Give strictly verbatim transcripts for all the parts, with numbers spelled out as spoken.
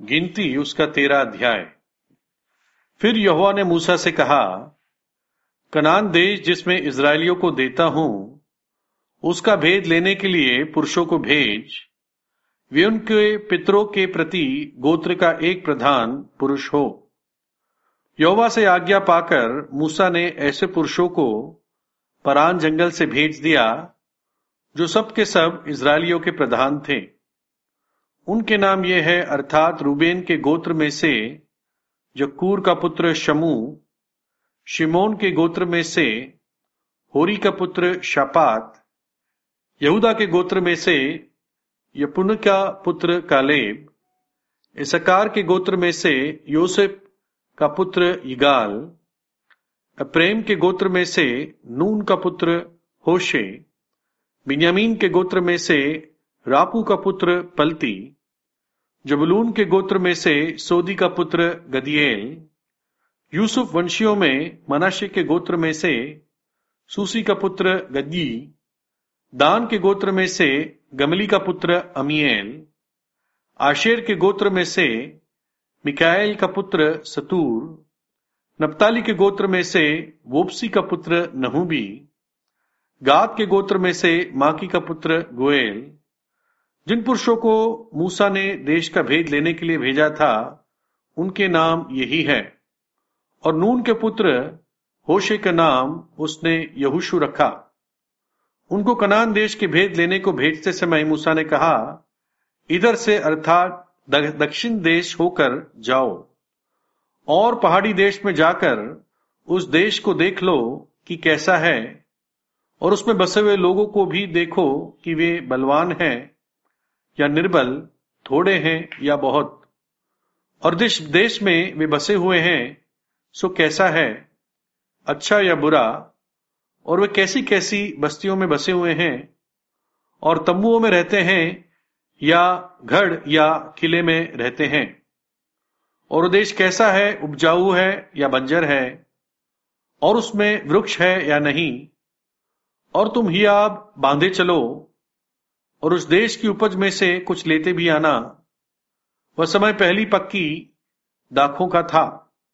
गिनती उसका तेरा अध्याय। फिर यहोवा ने मूसा से कहा, कनान देश जिसमें इजरायलियों को देता हूं, उसका भेद लेने के लिए पुरुषों को भेज। वे उनके पितरों के प्रति गोत्र का एक प्रधान पुरुष हो। यहोवा से आज्ञा पाकर मूसा ने ऐसे पुरुषों को परान जंगल से भेज दिया जो सब के सब इजरायलियों के प्रधान थे। उनके नाम ये है, अर्थात रूबेन के गोत्र में से जक्कूर का पुत्र शमू, शिमोन के गोत्र में से होरी का पुत्र शापात, यहूदा के गोत्र में से यपुन का पुत्र कालेब, इसकार के गोत्र में से योसेफ का पुत्र यिगाल, अप्रेम के गोत्र में से नून का पुत्र होशे, बिन्यामीन के गोत्र में से रापू का पुत्र पलती, जबूलून के गोत्र में से सोदी का पुत्र गदीएल, यूसुफ वंशियों में मनाशे के गोत्र में से सूसी का पुत्र गद्दी, दान के गोत्र में से गमली का पुत्र अमीएल, आशेर के गोत्र में से मिकाएल का पुत्र सतूर, नप्ताली के गोत्र में से वोप्सी का पुत्र नहूबी, गाद के गोत्र में से माकी का पुत्र गोएल। जिन पुरुषों को मूसा ने देश का भेद लेने के लिए भेजा था, उनके नाम यही है। और नून के पुत्र होशे का नाम उसने यहोशू रखा। उनको कनान देश के भेद लेने को भेजते समय मूसा ने कहा, इधर से अर्थात दक्षिण देश होकर जाओ और पहाड़ी देश में जाकर उस देश को देख लो कि कैसा है, और उसमें बसे हुए लोगों को भी देखो कि वे बलवान हैं या निर्बल, थोड़े हैं या बहुत, और जिस देश में वे बसे हुए हैं सो कैसा है, अच्छा या बुरा, और वे कैसी कैसी बस्तियों में बसे हुए हैं, और तंबुओं में रहते हैं या गढ़ या किले में रहते हैं, और वो देश कैसा है, उपजाऊ है या बंजर है, और उसमें वृक्ष है या नहीं। और तुम हियाब बांधे चलो और उस देश की उपज में से कुछ लेते भी आना। वह समय पहली पक्की दाखों का था।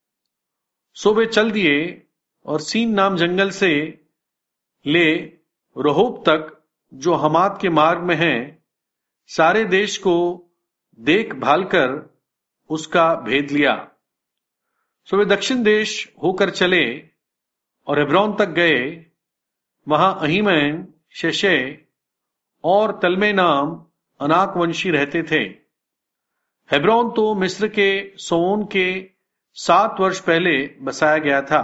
सो वे चल दिए और सीन नाम जंगल से ले रहोब तक, जो हमात के मार्ग में है, सारे देश को देख भाल कर उसका भेद लिया। सो वे दक्षिण देश होकर चले और हेब्रोन तक गए। वहां अहीमैन, शेशे और तलमे नाम अनाक वंशी रहते थे। हेब्रोन तो मिस्र के सोन के सात वर्ष पहले बसाया गया था।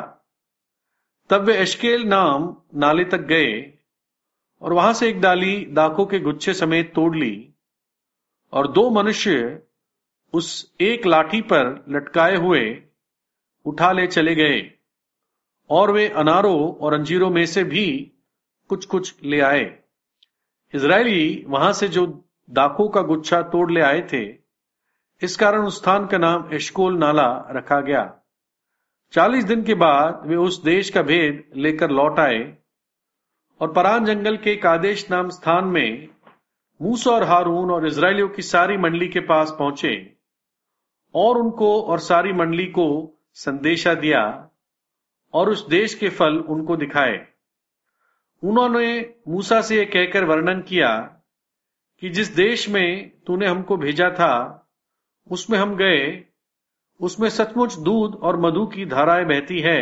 तब वे एशकेल नाम नाले तक गए और वहां से एक डाली दाखों के गुच्छे समेत तोड़ ली, और दो मनुष्य उस एक लाठी पर लटकाए हुए उठा ले चले गए, और वे अनारों और अंजीरों में से भी कुछ कुछ ले आए। इजरायली वहां से जो दाखों का गुच्छा तोड़ ले आए थे, इस कारण उस स्थान का नाम एशकोल नाला रखा गया। चालीस दिन के बाद वे उस देश का भेद लेकर लौट आए और परान जंगल के कादेश नाम स्थान में मूसा और हारून और इजरायलियों की सारी मंडली के पास पहुंचे, और उनको और सारी मंडली को संदेशा दिया और उस देश के फल उनको दिखाए। उन्होंने मूसा से यह कहकर वर्णन किया कि जिस देश में तूने हमको भेजा था, उसमें हम गए। उसमें सचमुच दूध और मधु की धाराएं बहती है,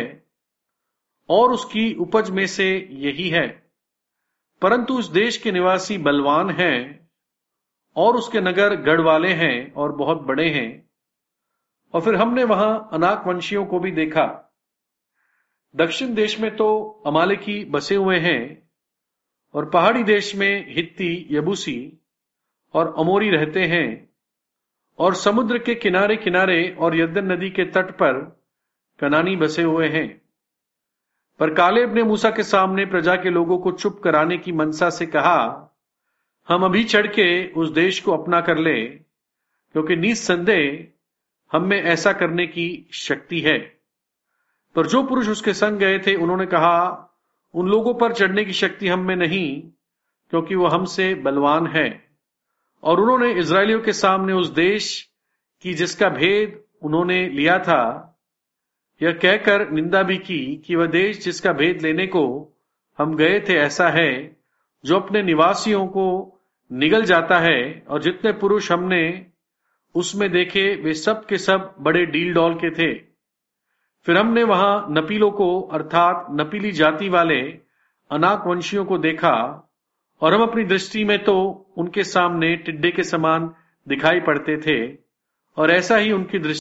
और उसकी उपज में से यही है। परंतु उस देश के निवासी बलवान हैं, और उसके नगर गढ़ वाले हैं और बहुत बड़े हैं। और फिर हमने वहां अनाक वंशियों को भी देखा। दक्षिण देश में तो अमालेकी बसे हुए हैं, और पहाड़ी देश में हित्ती, यबूसी और अमोरी रहते हैं, और समुद्र के किनारे किनारे और यरदन नदी के तट पर कनानी बसे हुए हैं। पर कालेब ने मूसा के सामने प्रजा के लोगों को चुप कराने की मनसा से कहा, हम अभी चढ़ के उस देश को अपना कर ले, क्योंकि निस्संदेह हम में ऐसा करने की शक्ति है। पर जो पुरुष उसके संग गए थे, उन्होंने कहा, उन लोगों पर चढ़ने की शक्ति हम में नहीं, क्योंकि वो हमसे बलवान है। और उन्होंने इजरायलियों के सामने उस देश कि जिसका भेद उन्होंने लिया था, यह कहकर निंदा भी की कि वह देश जिसका भेद लेने को हम गए थे ऐसा है जो अपने निवासियों को निगल जाता है, और जितने पुरुष हमने उसमें देखे वे सब के सब बड़े डील डॉल के थे। फिर हमने वहां नपीलों को अर्थात नपीली जाति वाले अनाक वंशियों को देखा, और हम अपनी दृष्टि में तो उनके सामने टिड्डे के समान दिखाई पड़ते थे, और ऐसा ही उनकी दृष्टि